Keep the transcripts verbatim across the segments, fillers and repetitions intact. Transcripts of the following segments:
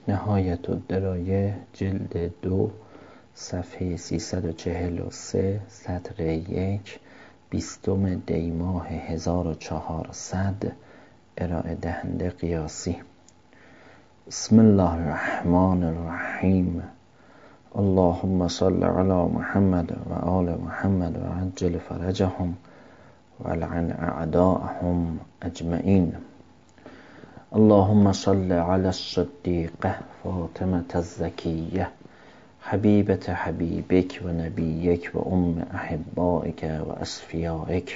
نهایت الدرایه جلد دو صفحه سیصد و چهل و سه سطر یک بیستم دی ماه هزار و چهارصد ارائه دهنده قیاسی. بسم الله الرحمن الرحیم. اللهم صل علی محمد و آل محمد و عجل فرجهم و لعن اعداءهم اجمعین. اللهم صل علی الصدیقه فاطمة الزکیه حبیبت حبیبک و نبیک و ام احبائک و اصفیائک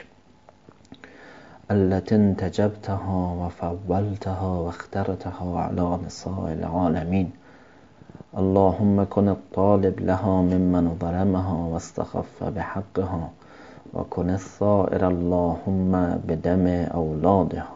التي انتجبتها و فضلتها و اخترتها على نساء العالمین. اللهم كن الطالب لها ممن ظلمها واستخف بحقها و كن الثائر اللهم بدم اولادها.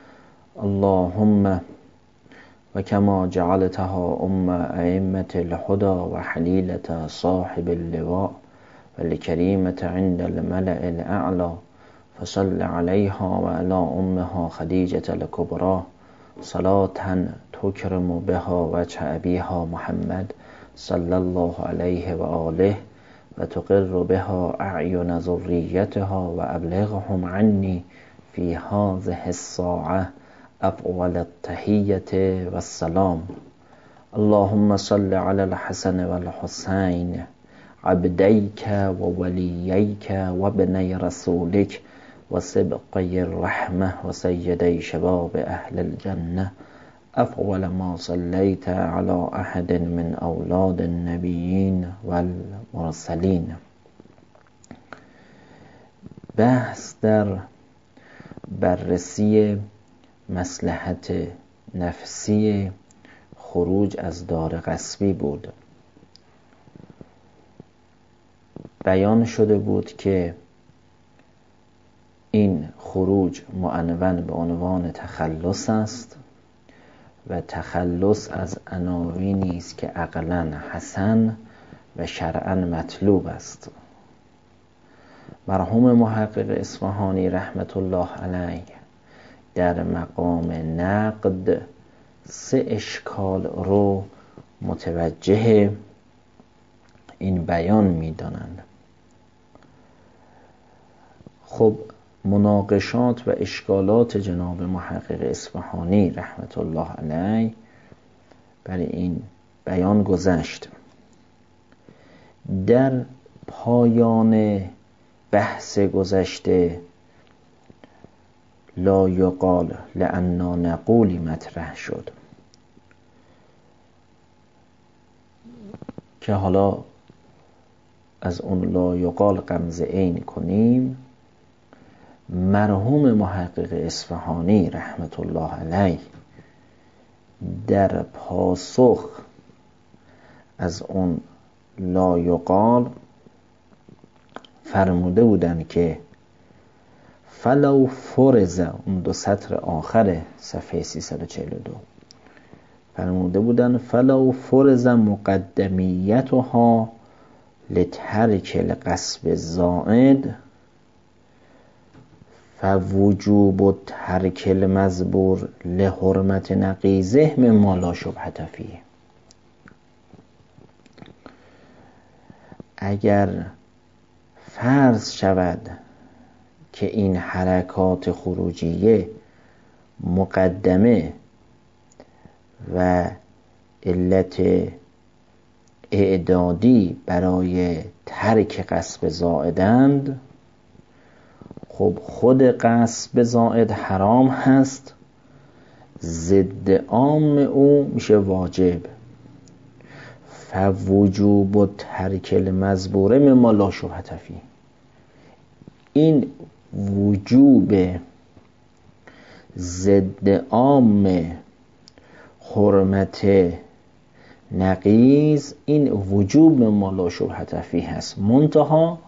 اللهم وكما جعلتها أم أئمة الهدى وحليلة صاحب اللواء والكريمة عند الملأ الأعلى فصل عليها وعلى أمها خديجة الكبرى صلاة تكرم بها وجه أبيها محمد صلى الله عليه وآله وتقر بها أعين ذريتها وأبلغهم عني في هذه الساعة أفضل التحية والسلام. اللهم صل على الحسن والحسين عبديك وولييك وابني رسولك وسبقي الرحمة وسيدي شباب أهل الجنة أفضل ما صليت على أحد من أولاد النبيين والمرسلين. بحث در بررسی مصلحت نفسی خروج از دار غصبی بود. بیان شده بود که این خروج معنون به عنوان تخلص است و تخلص از عناوینی است که عقلاً حسن و شرعاً مطلوب است. مرحوم محقق اصفهانی رحمت الله علیه در مقام نقد سه اشکال رو متوجه این بیان می دانند. خب مناقشات و اشکالات جناب محقق اصفهانی رحمت الله علیه برای این بیان گذشت. در پایان بحث گذشته لا یقال لأننا نقولی مطرح شد که حالا از اون لا یقال غمزه عین کنیم. مرحوم محقق اصفهانی رحمت الله علیه در پاسخ از اون لا یقال فرموده بودند که فلو فرض، اون دو سطر آخر صفحه سیصد و چهل و دو فرموده بودن فلو فرض مقدمیتها لترک القصب الزائد فوجوب ترک المزبور لحرمت نقیزه مما لا شبهة فیه. اگر فرض شود که این حرکات خروجیه مقدمه و علت اعدادی برای ترک قصب زائدند، خب خود قصب زائد حرام هست، ضد عام او میشه واجب. فوجوب ترک المزبوره مما لا شبهة فیه. این وجوب ضد عام حرمت نقیض، این وجوب مما لا شبهة فیه هست، منتها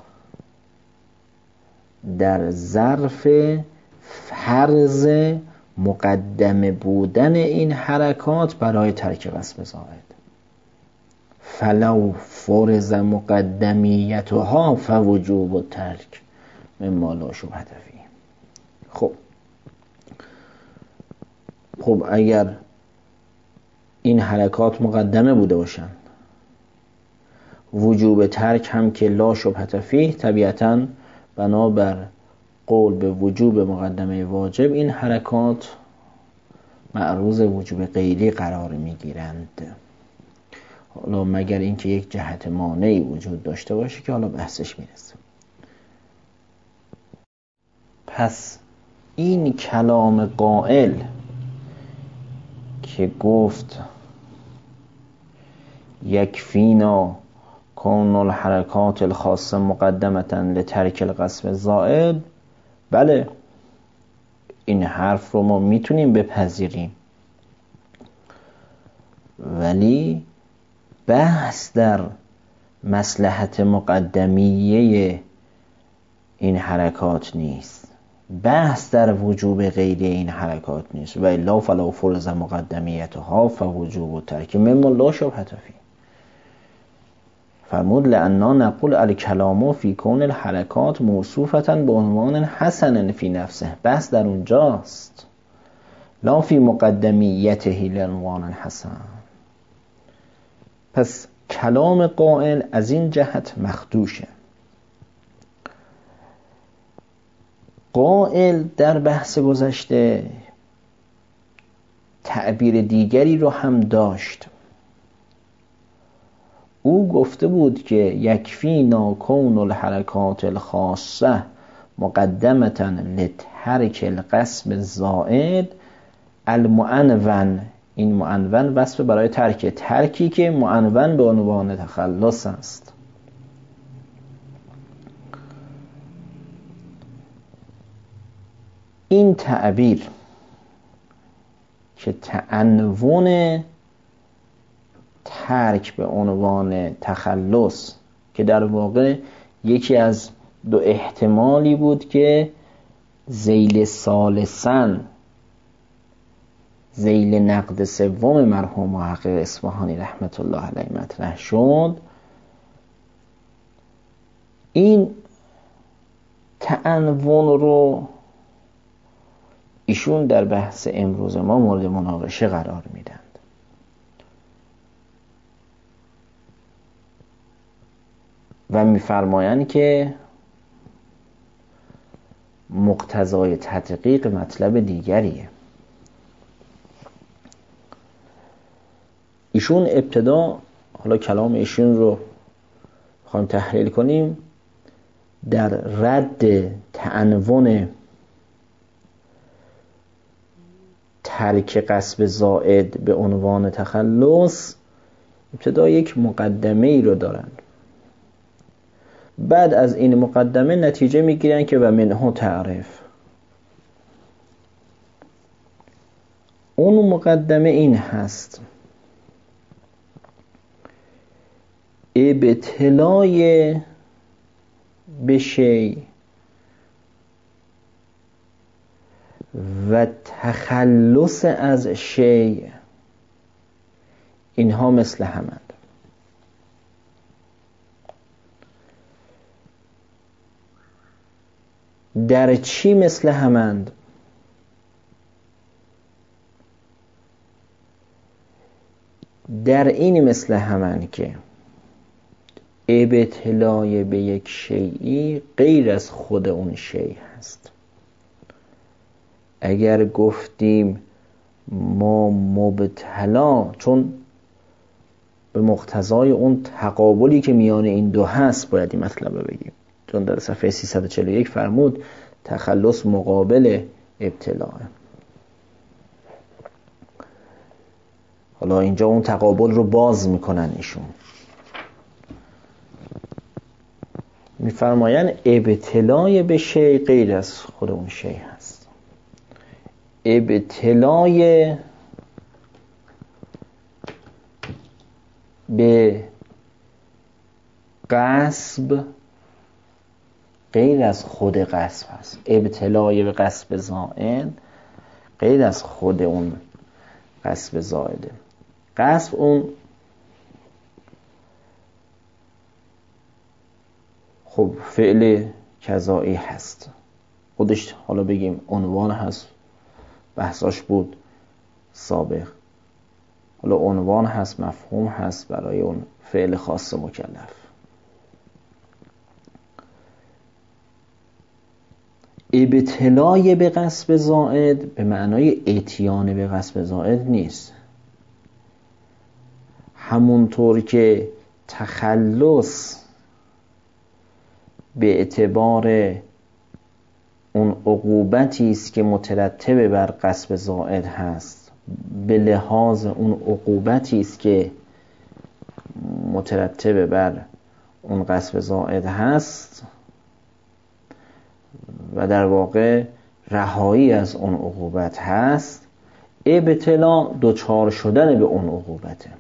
در ظرف فرض مقدمه بودن این حرکات برای ترک قصب زائد. فلو فرض مقدمیتها فوجوب الترک مما لا شبهة فیه. خب خب اگر این حرکات مقدمه بوده باشن. وجوب ترک هم که لا شبهة فیه، طبیعتاً بنابر قول به وجوب مقدمه واجب این حرکات معروض وجوب غیری قرار میگیرند، حالا مگر اینکه یک جهت مانعی وجود داشته باشه که حالا بحثش میرسه. پس این کلام قائل که گفت یکفینا کون الحرکات الخاصه مقدمتا لترک القسم زائد، بله این حرف رو ما میتونیم بپذیریم، ولی بحث در مصلحت مقدمیه این حرکات نیست، بحث در وجوب غیری این حرکات نیست. و الا فلو فرض مقدمیتها فوجوب الترک مما لا شبهة فیه. فرمود لأننا نقول الکلام فی کون الحرکات موصوفة به عنوان حسن فی نفسه، بحث در اونجاست، لا فی مقدمیته لعنوان حسن. پس کلام قائل از این جهت مخدوشه. قائل در بحث گذشته تعبیر دیگری رو هم داشت. او گفته بود که یکفینا کون الحرکات الخاصه مقدمتا لترک القسم الزائد المعنون. این معنون وصف برای ترک، ترکی که معنون به عنوان تخلص است. این تعبیر که تعنون ترک به عنوان تخلص، که در واقع یکی از دو احتمالی بود که ذیل ثالثاً، ذیل نقد سوم مرحوم محقق اصفهانی رحمت الله علیه مطرح شد، این تعنون رو ایشون در بحث امروز ما مورد مناقشه قرار میدند. و میفرمایند که مقتضای تدقیق مطلب دیگریه. ایشون ابتدا، حالا کلام ایشون رو خواهیم تحلیل کنیم، در رد تعنون ترک قصب زائد به عنوان تخلص ابتدا یک مقدمه ای رو دارند. بعد از این مقدمه نتیجه میگیرن که و منه تعرف. اون مقدمه این هست: ابتلای به شیء و تخلص از شیء، اینها مثل همند. در چی مثل همند؟ در این مثل همند که ابتلای به یک شیئی غیر از خود اون شیء هست. اگر گفتیم ما مبتلا، چون به مقتضای اون تقابلی که میان این دو هست باید این مطلب رو بگیم، چون در صفحه سیصد و چهل و یک فرمود تخلص مقابل ابتلا. حالا اینجا اون تقابل رو باز میکنن ایشون، میفرمایند ابتلای به شیء غیر از خود اون شیء هست. ابتلای به قصب غیر از خود قصب هست. ابتلای به قصب زائد غیر از خود اون قصب زائده. قصب اون خب فعل کذایی هست، خودش حالا بگیم عنوان هست، بحثاش بود سابق. حالا عنوان هست، مفهوم هست برای اون فعل خاص مکلف. ابتلای به قصب زائد به معنای اتیان به قصب زائد نیست. همونطور که تخلص به اعتبار اون عقوبتی است که مترتب بر قصب زائد هست، به لحاظ اون عقوبتی است که مترتب بر اون قصب زائد هست و در واقع رهایی از اون عقوبت هست، ابتلا دوچار شدن به اون عقوبته.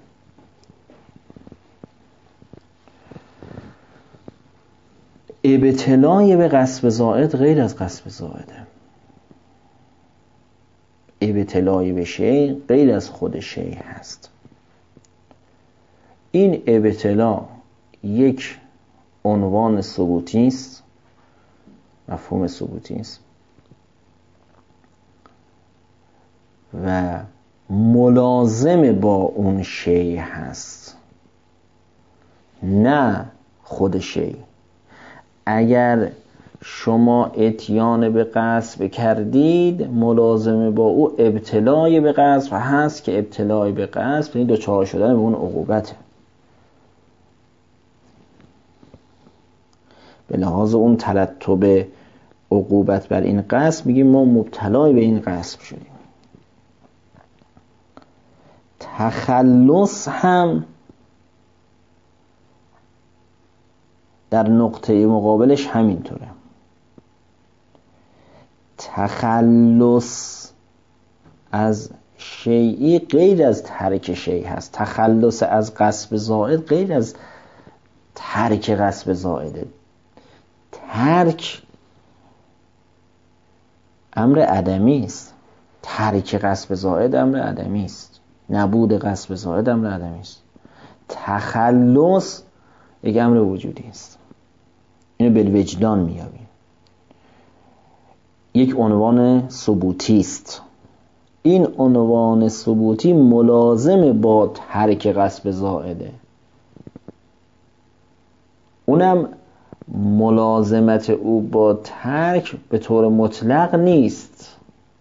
ابتلای به قصب زائد غیر از قصب زائده. ابتلای به شیء غیر از خود شیء هست. این ابتلا یک عنوان ثبوتی است، مفهوم ثبوتی است و ملازم با اون شیء هست، نه خود شیء. اگر شما اتیان به قصب کردید، ملازمه با او ابتلای به قصب هست که ابتلای به قصب یعنی دوچار شدن به اون عقوبته. به لحاظ اون ترتب عقوبت بر این قصب میگیم ما مبتلای به این قصب شدیم. تخلص هم در نقطه مقابلش همینطوره. تخلص از شیئی غیر از ترک شیء هست. تخلص از قصب زائد غیر از ترک قصب زائده. ترک امر عدمی است، ترک قصب زائد امر عدمی است، نبود قصب زائد امر عدمی است. تخلص یک امر وجودی است. اینو بالوجدان میابیم. یک عنوان ثبوتی است. این عنوان ثبوتی ملازم با ترک قصب زائده. اونم ملازمت او با ترک به طور مطلق نیست.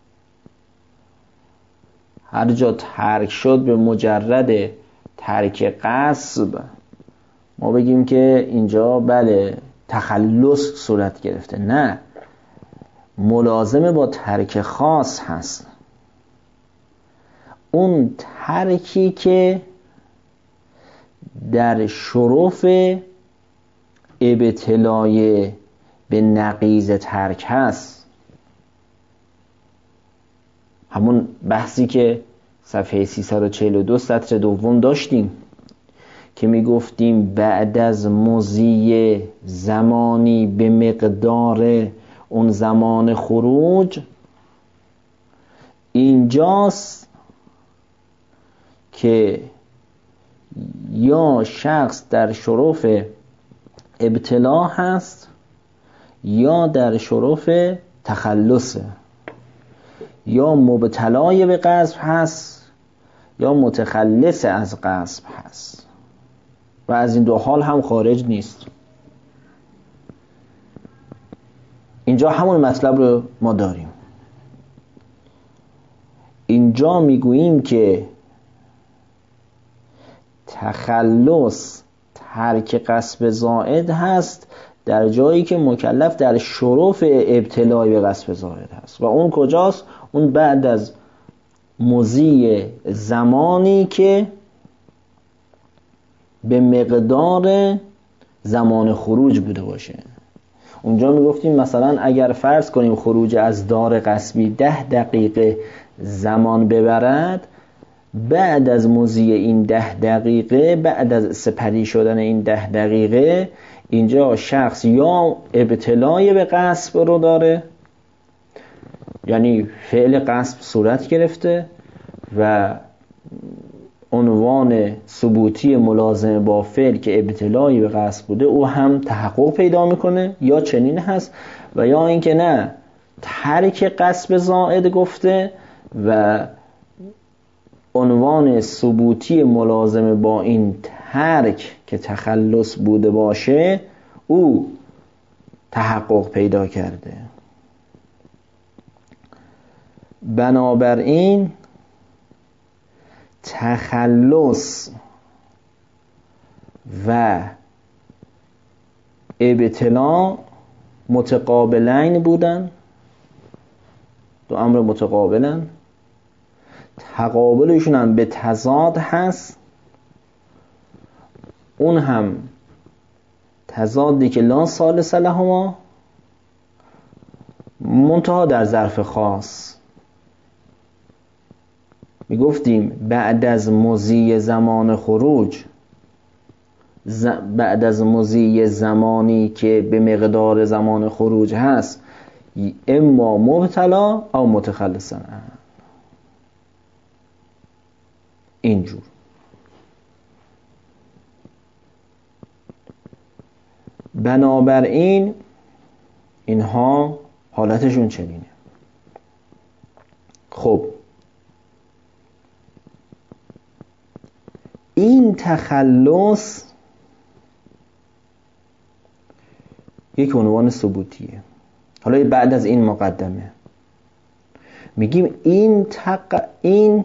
هر جا ترک شد به مجرد ترک قصب ما بگیم که اینجا بله تخلص صورت گرفته. نه، ملازم با ترک خاص هست. اون ترکی که در شرف ابتلای به نقیض ترک هست. همون بحثی که صفحه سیصد و چهل و دو سطر دوم داشتیم که می گفتیم بعد از مضی زمانی به مقدار اون زمان خروج، اینجاست که یا شخص در شرف ابتلا هست یا در شرف تخلصه، یا مبتلای به قصب هست یا متخلص از قصب هست و از این دو حال هم خارج نیست. اینجا همون مطلب رو ما داریم. اینجا میگوییم که تخلص ترک قصب زائد هست در جایی که مکلف در شرف ابتلای به قصب زائد هست. و اون کجاست؟ اون بعد از مضی زمانی که به مقدار زمان خروج بوده باشه. اونجا میگفتیم مثلا اگر فرض کنیم خروج از دار قصبی ده دقیقه زمان ببرد، بعد از مضی این ده دقیقه، بعد از سپری شدن این ده دقیقه، اینجا شخص یا ابتلای به قصب رو داره، یعنی فعل قصب صورت گرفته و عنوان ثبوتی ملازم با فعل که ابتلایی به قصب بوده او هم تحقق پیدا میکنه، یا چنین هست، و یا اینکه نه، ترک قصب زائد گفته و عنوان ثبوتی ملازم با این ترک که تخلص بوده باشه او تحقق پیدا کرده. بنابراین تخلص و ابتلا متقابلین بودن، دو امر متقابلن، تقابلشون هم به تضاد هست. اون هم تضادی که لا ثالث لهما، منتها در ظرف خاص. میگفتیم بعد از مضی زمان خروج، ز... بعد از مضی زمانی که به مقدار زمان خروج هست، اما مبتلا او متخلصن. اینجور بنابراین اینها حالتشون چنینه. خب این تخلص یک عنوان ثبوتیه. حالا بعد از این مقدمه میگیم این تق... این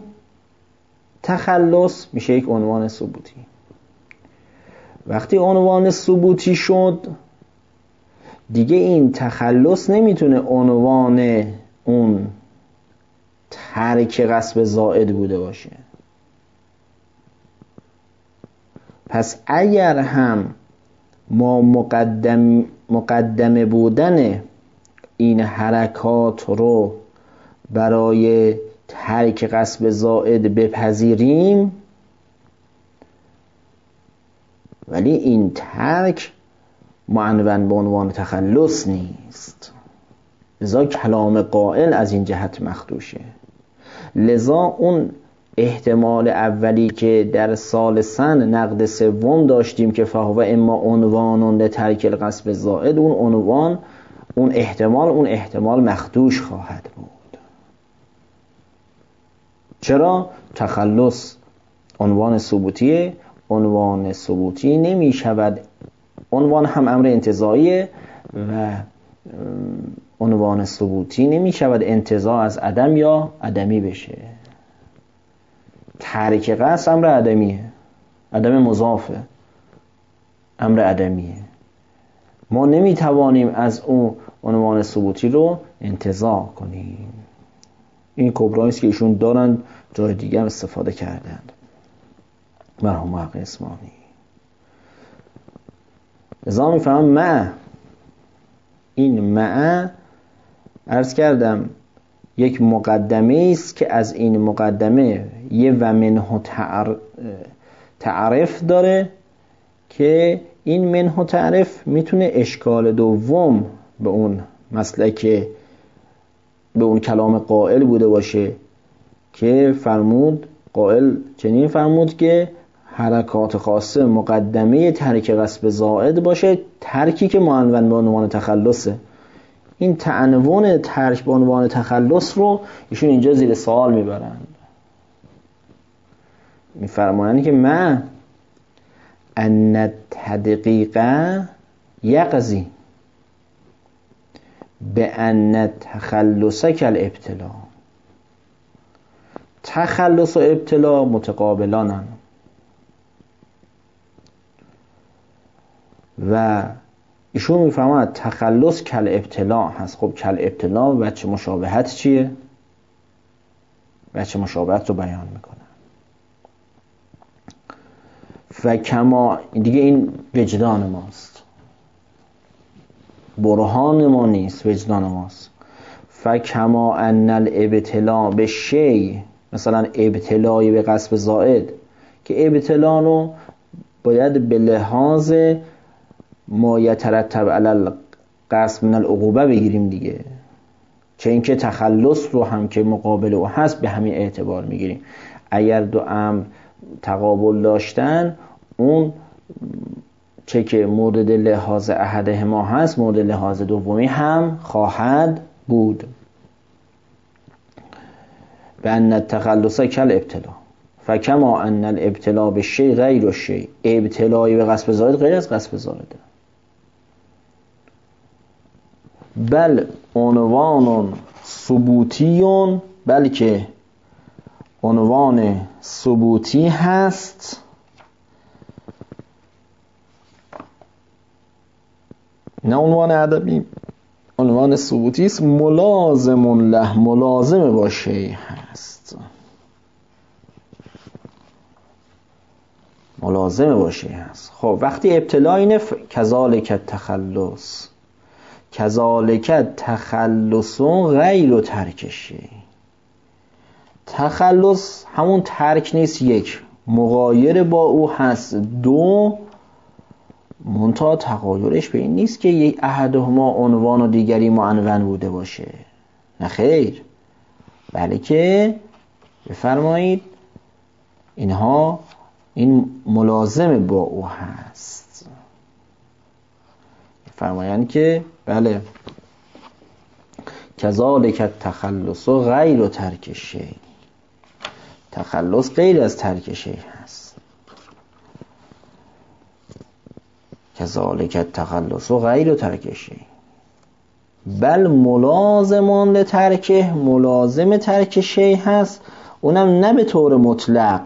تخلص میشه یک عنوان ثبوتی. وقتی عنوان ثبوتی شد دیگه این تخلص نمیتونه عنوان اون ترک غصب زائد بوده باشه. پس اگر هم ما مقدم مقدمه بودن این حرکات رو برای ترک غصب زائد بپذیریم، ولی این ترک معنون به عنوان تخلص نیست. لذا کلام قائل از این جهت مخدوشه. لذا اون احتمال اولی که در سال سن نقد سوم داشتیم که فهو اما عنوان لترک الغصب زائد، اون عنوان اون احتمال اون احتمال مخدوش خواهد بود. چرا؟ تخلص عنوان ثبوتیه. عنوان ثبوتی نمی شود، عنوان هم امر انتزاعیه و عنوان ثبوتی نمی شود انتزاع از عدم یا عدمی بشه. ترک قصد امر عدمیه، عدم مضافه، امر عدمیه. ما نمی توانیم از اون عنوان ثبوتی رو انتزاع کنیم. این کبراییست که ایشون دارن، جای دیگه هم استفاده کردند. مرحوم حق اسمانی لذا می فهم مع این مع عرض کردم یک مقدمه است که از این مقدمه یه و منه تعر... تعرف داره که این منه تعرف میتونه اشکال دوم به اون مسلک، به اون کلام قائل بوده باشه که فرمود، قائل چنین فرمود که حرکات خاصه مقدمه ترک غصب زائد باشه، ترکی که معنون به عنوان تخلصه. این تعنون ترک به عنوان تخلص رو ایشون اینجا زیر سوال میبرند. میفرمایند که ما ان تدقیق یقضی به ان تخلص کل ابتلا. تخلص و ابتلا متقابلانن و ایشون میفرماید تخلص کل ابتلا هست. خب کل ابتلا وجه مشابهت چیه؟ وجه مشابهت رو بیان میکنه. و کما دیگه این وجدان ماست، برهان ما نیست، وجدان ماست. فکما ان الابتلا به شی، مثلا ابتلای به غصب زائد، که ابتلا رو باید به لحاظ ما یترتب علی القصد من العقوبه بگیریم دیگه، چه اینکه تخلص رو هم که مقابل او هست به همین اعتبار میگیریم. اگر دو امر تقابل داشتن، اون چه که مورد لحاظ احدهما هست مورد لحاظ دومی هم خواهد بود. به ان التخلص کل ابتلا. فکما ان الابتلاء بالشیء غیر الشیء، ابتلای به قصب زائد غیر از قصب زائده. بل عنوان ثبوتیون، بلکه عنوان ثبوتی هست نه عنوان ادبی، عنوان ثبوتی است، ملازم له، ملازم با شیء هست، ملازم با شیء هست. خب وقتی ابتلا اینه ف... کذالک التخلص، کذالک تخلص غیر ترک شیء. تخلص همون ترک نیست، یک مغایر با او هست، دو منتها تغایرش به این نیست که یک احدهما عنوان و دیگری معنون بوده باشه، نه خیر، بلکه بفرمایید اینها این ملازم با او هست. فرمایند که بله کذالک التخلص غیر ترک شیء، تخلص غیر از ترک شیء هست. کذالک التخلص غیر ترک شیء بل ملازمان لترکه، ملازم ترک شیء هست، اونم نه به طور مطلق،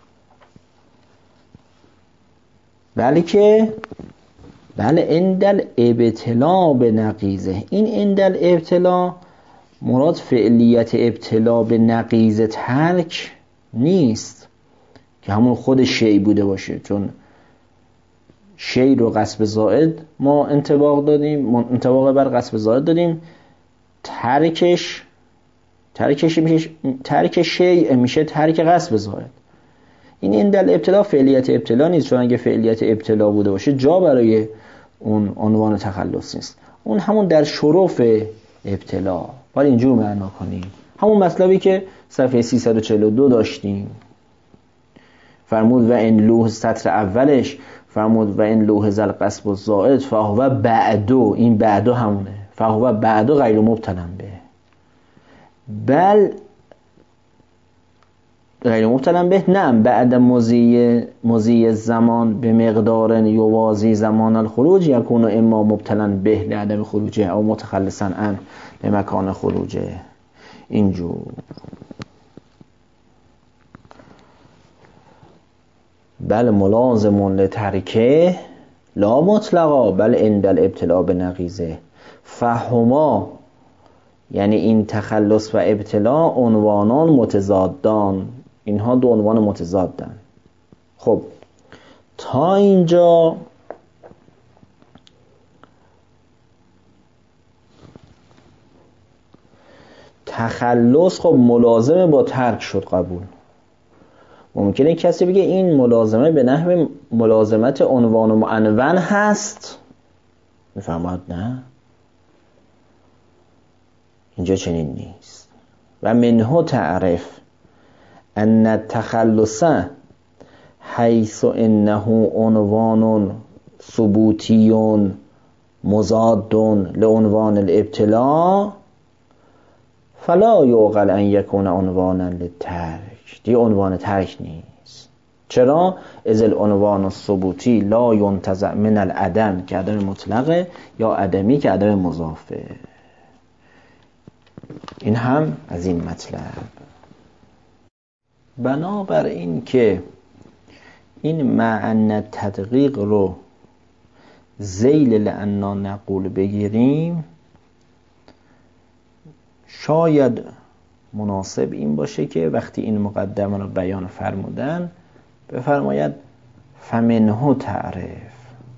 بلکه بله اندل ابتلا به نقیزه. این اندل ابتلا مراد فعلیت ابتلا به نقیز ترک نیست که همون خود شیء بوده باشه، چون شیء رو قصب زائد ما انطباق دادیم، انطباق بر قصب زائد دادیم، ترکش ترکش میشه ترک شیء میشه ترک قصب زائد. این اندل ابتلا فعلیت ابتلا نیست، چون اگه فعلیت ابتلا بوده باشه جا برای اون عنوان تخلص نیست، اون همون در شرف ابتلا. باید اینجور معنا کنیم، همون مطلبی که صفحه سیصد و چهل و دو داشتیم. فرمود و ان لوح سطر اولش فرمود و ان لوح زل قصب الزائد فهو بعدو، این بعدو همونه، فهو بعدو غیر مبتلا به، بل غیر مبتلا به نعم بعد مضی مضی زمان به مقدار یوازی زمان الخروج یکون اما مبتلا به لعدم خروجه او متخلصا عن به مکان خروجه. اینجور بل ملازم لترکه لا مطلقا بل اندل ابتلا به نقیزه. فهما یعنی این تخلص و ابتلا عنوانان متضادان، اینها دو عنوان متضادن. خب تا اینجا تخلص خب ملازمه با ترک شد، قبول. ممکنه کسی بگه این ملازمه به نحو ملازمت عنوان و معنون هست، میفهمد نه، اینجا چنین نیست. و منه تعرف ان التخلص حیث انه عنوان ثبوتی مضاد لعنوان الابتلاء فلا یعقل ان یکون عنوانا للترک، دی عنوان ترک نیست. چرا؟ از العنوان الثبوتی لا ينتزع من العدم که عدم مطلقه، یا عدمی که عدم مضافه. این هم از این مطلب. بنابر این که این معنی تدقیق رو ذیل لعنا نقول بگیریم، شاید مناسب این باشه که وقتی این مقدمه رو بیان فرمودن بفرماید فمنه تعرف،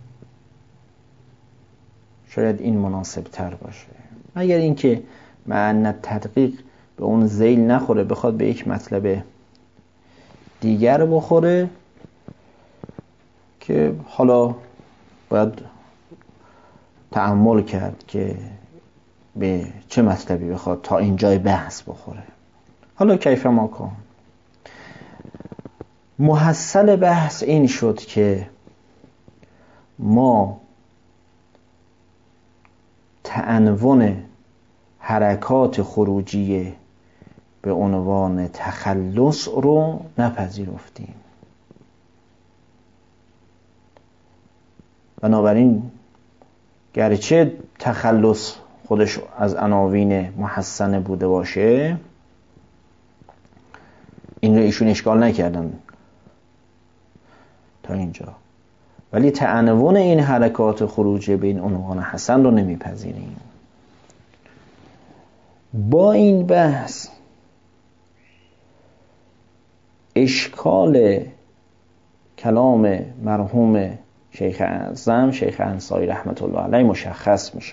شاید این مناسب تر باشه. اگر اینکه معنی تدقیق به اون ذیل نخوره، بخواد به یک مطلب دیگر بخوره که حالا باید تأمل کرد که به چه مطلبی بخواد تا اینجای بحث بخوره. حالا کیف ما کن. محصل بحث این شد که ما تعنون حرکات خروجی به عنوان تخلص رو نپذیرفتیم. بنابراین گرچه تخلص خودش از عناوین محسنه بوده باشه، این رو ایشون اشکال نکردن تا اینجا، ولی تعنون این حرکات خروج به این عنوان حسن رو نمیپذیریم. با این بحث اشکال کلام مرحوم شیخ اعظم شیخ انصاری رحمت الله علیه مشخص میشه.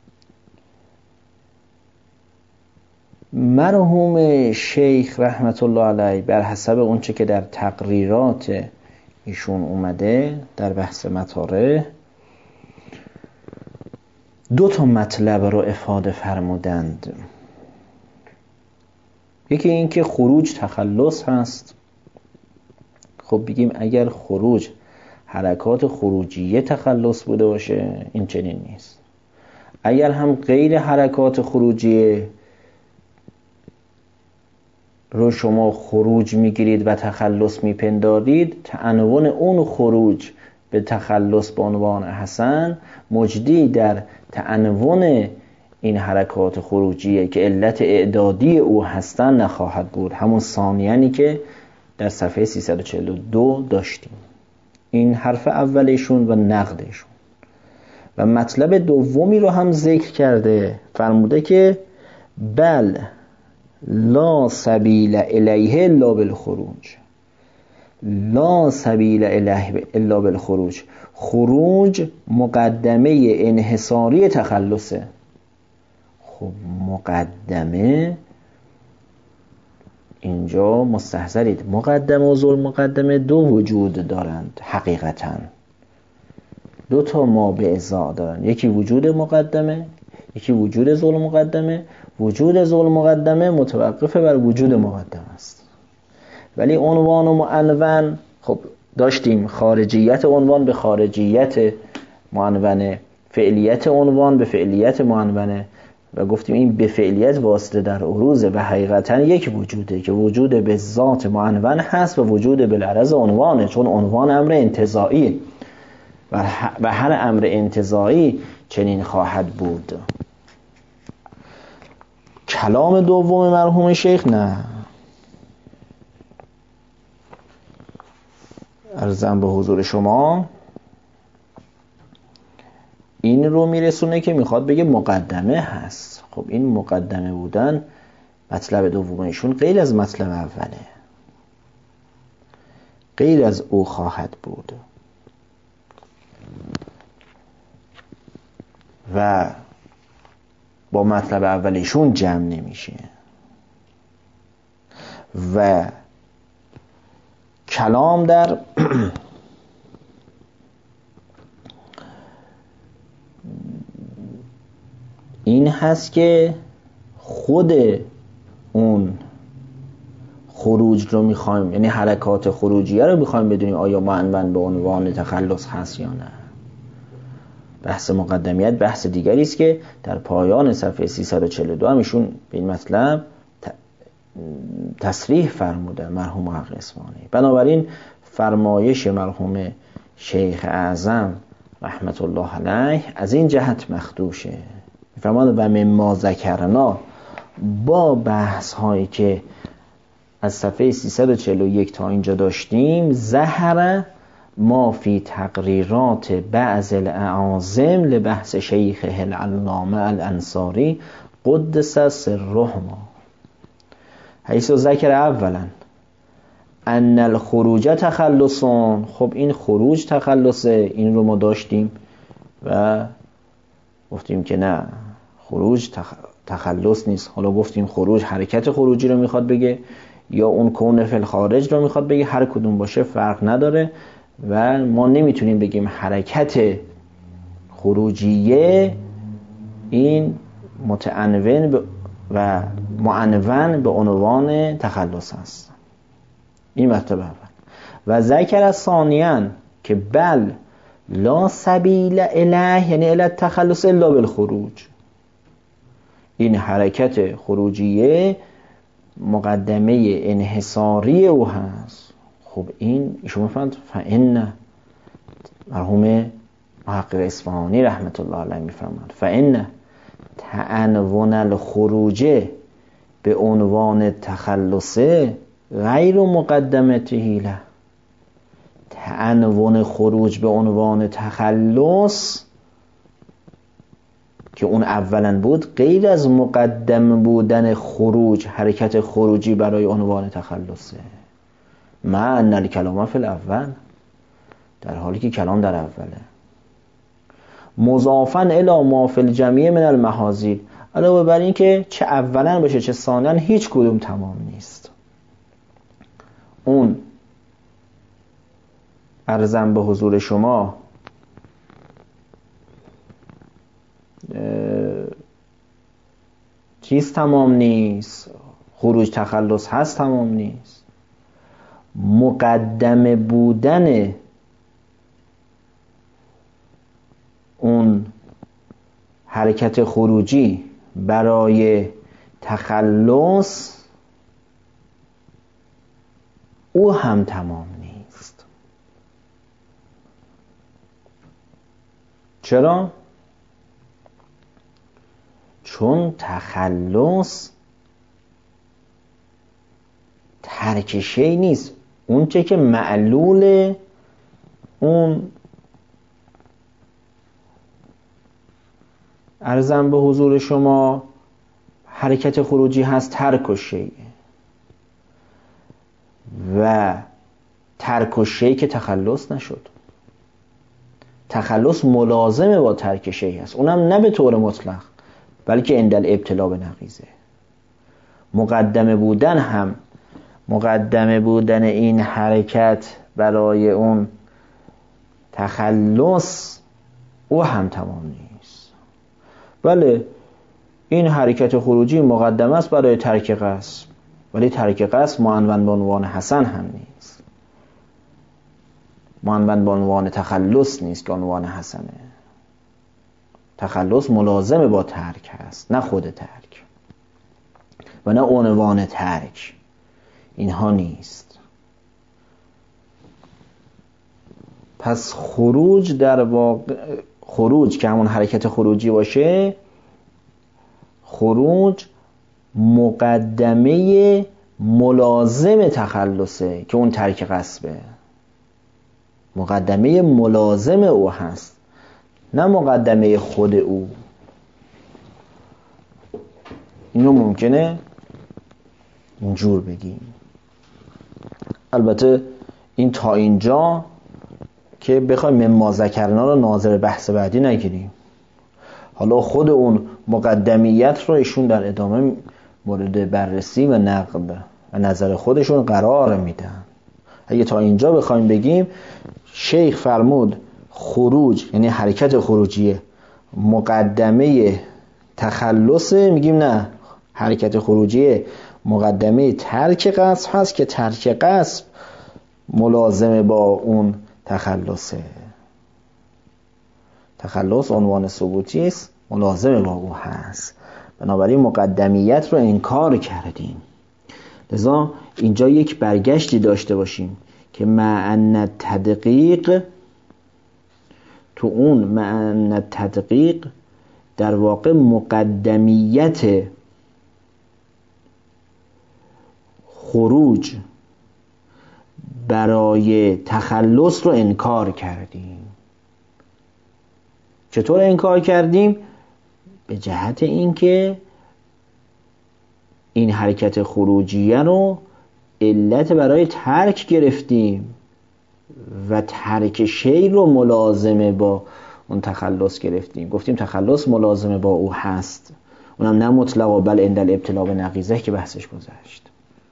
مرحوم شیخ رحمت الله علیه بر حسب اونچه که در تقریرات ایشون اومده در بحث مطارح، دو تا مطلب رو افاده فرمودند. یکی این که خروج تخلص هست. خب بگیم اگر خروج حرکات خروجیه تخلص بوده باشه، این چنین نیست. اگر هم غیر حرکات خروجیه رو شما خروج میگیرید و تخلص میپندارید، تعنون اون خروج به تخلص به عنوان حسن مجدی در تعنون این حرکات خروجیه که علت اعدادی او هستن نخواهد بود. همون ثانیانی که در صفحه سیصد و چهل و دو داشتیم. این حرف اولشون و نقدشون. و مطلب دومی رو هم ذکر کرده، فرموده که بل لا سبیل الیه الا بالخروج، لا سبیل الیه الا بالخروج. خروج مقدمه انحصاری تخلصه. خب مقدمه اینجا مستحضرید، مقدمه و ذل مقدمه دو وجود دارند حقیقتا، دو تا ما به ازا دارن، یکی وجود مقدمه، یکی وجود ذل مقدمه. وجود ذل مقدمه متوقف بر وجود مقدمه است، ولی عنوان و معنون خب داشتیم خارجیت عنوان به خارجیت معنونه، فعلیت عنوان به فعلیت معنونه، و گفتیم این به فعلیت واسطه در عروضه و حقیقتا یک وجوده که وجود به ذات معنون هست و وجود بالعرض عنوانه، چون عنوان امر انتزاعی و هر امر انتزاعی چنین خواهد بود. کلام دوم مرحوم شیخ نه، عرضم به حضور شما این رو میرسونه که میخواد بگه مقدمه هست. خب این مقدمه بودن مطلب دومشون غیر از مطلب اوله، غیر از او خواهد بود و با مطلب اولشون جمع نمیشه. و کلام در این هست که خود اون خروج رو میخوایم، یعنی حرکات خروجیه رو میخوایم بدونیم آیا معنون به عنوان تخلص هست یا نه. بحث مقدمیت بحث دیگری است که در پایان صفحه سیصد و چهل و دو هم ایشون به این مطلب تصریح فرموده مرحوم حق اسمانی. بنابراین فرمایش مرحوم شیخ اعظم رحمت الله علیه از این جهت مخدوشه. فرمانده و مما ذکرنا، با بحث هایی که از صفحه سیصد و چهل و یک تا اینجا داشتیم، ظهر ما فی تقریرات بعض الاعاظم لبحث شیخ العلامه الانصاری قدس سرهما، حیث ذکر اولا ان الخروج تخلصون. خب این خروج تخلصه، این رو ما داشتیم و گفتیم که نه، خروج تخ... تخلص نیست. حالا گفتیم خروج حرکت خروجی رو میخواد بگه یا اون کون فی الخارج رو میخواد بگه، هر کدوم باشه فرق نداره و ما نمیتونیم بگیم حرکت خروجیه این متعنون ب... و معنون به عنوان تخلص است. این مطلب اول. و ذکر از ثانیاً که بل لا سبیل الیه، یعنی الی التخلص الا بالخروج، این حرکت خروجیه مقدمه انحصاری او هست. خب این ایشون میفرماید فإن، مرحوم محقق اصفهانی رحمت الله علیه میفرماید فإن تعنون الخروج به عنوان تخلصه غیر مقدمته له. تعنون خروج به عنوان تخلص که اون اولا بود، غیر از مقدم بودن خروج، حرکت خروجی برای عنوان تخلصه. مع ان الکلام فی الاول، در حالی که کلام در اوله. مضافا الی ما فی الجمیع من المحاذیر، علاوه بر این که چه اولا باشه چه ثانیا هیچ کدوم تمام نیست. اون عرضم به حضور شما چیز تمام نیست، خروج تخلص هست تمام نیست. مقدمه بودن اون حرکت خروجی برای تخلص او هم تمام نیست. چرا؟ چون تخلص ترک شی نیست. اون چه که معلول اون عرضم به حضور شما حرکت خروجی هست ترک شی، و ترک شی که تخلص نشد. تخلص ملازمه با ترک شی هست، اونم نه به طور مطلق بلکه عند الابتلا به نقیضه. مقدمه بودن هم مقدمه بودن این حرکت برای اون تخلص او هم تمام نیست. بله این حرکت خروجی مقدمه است برای ترک قصد، ولی ترک قصد معنون به عنوان حسن هم نیست، معنون به عنوان تخلص نیست که عنوان حسنه. تخلص ملازمه با ترک هست، نه خود ترک و نه عنوان ترک، اینها نیست. پس خروج در واقع، خروج که همون حرکت خروجی باشه، خروج مقدمه ملازم تخلصه که اون ترک قصبه، مقدمه ملازم او هست، نه مقدمه خود او. اینو ممکنه اینجور بگیم. البته این تا اینجا که بخوایم مما ذکرنا رو ناظر بحث بعدی نگیریم. حالا خود اون مقدمیت رو ایشون در ادامه مورد بررسی و نقد و نظر خودشون قرار میدن. اگه تا اینجا بخوایم بگیم شیخ فرمود خروج یعنی حرکت خروجیه مقدمه تخلصه، میگیم نه، حرکت خروجیه مقدمه ترک قصب هست که ترک قصب ملازمه با اون تخلصه. تخلص عنوان ثبوتی است، ملازمه با او هست، بنابراین مقدمیت رو انکار کردیم. لذا اینجا یک برگشتی داشته باشیم که معنی تدقیق، تو اون معنی تدقیق در واقع مقدمیت خروج برای تخلص رو انکار کردیم. چطور انکار کردیم؟ به جهت اینکه این حرکت خروجیه رو علت برای ترک گرفتیم و ترک شی رو ملازمه با اون تخلص گرفتیم. گفتیم تخلص ملازمه با او هست، اونم نه مطلقا بل عند الابتلا به نقیضه که بحثش گذشت.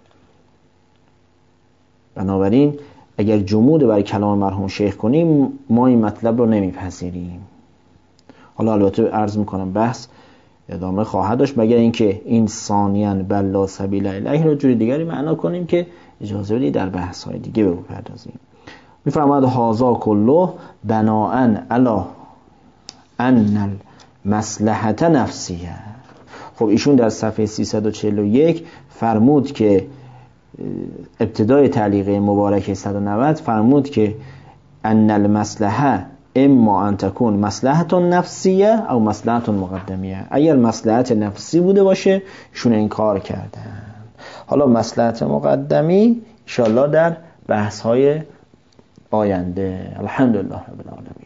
بنابراین اگر جمود بر کلام مرحوم شیخ کنیم ما این مطلب رو نمیپذیریم. حالا البته عرض میکنم بحث ادامه خواهد داشت، مگر اینکه این ثانیاً بلا سبیل الیه رو جوری دیگری معنا کنیم که اجازه بدید در بحث های دیگه بپردازیم. میفرماید هازا کله بناءً علی ان المصلحة نفسیه. خب ایشون در صفحه سیصد و چهل و یک فرمود که ابتدای تعلیقه مبارکه صد و نود فرمود که ان المصلحه اما ان تكون مصلحت نفسیه او مصلحت مقدمیه. اگر مصلحت نفسی بوده باشه ایشون این کار کردن. حالا مصلحت مقدمی ان شاء الله در بحث های آینده. الحمدلله رب العالمین.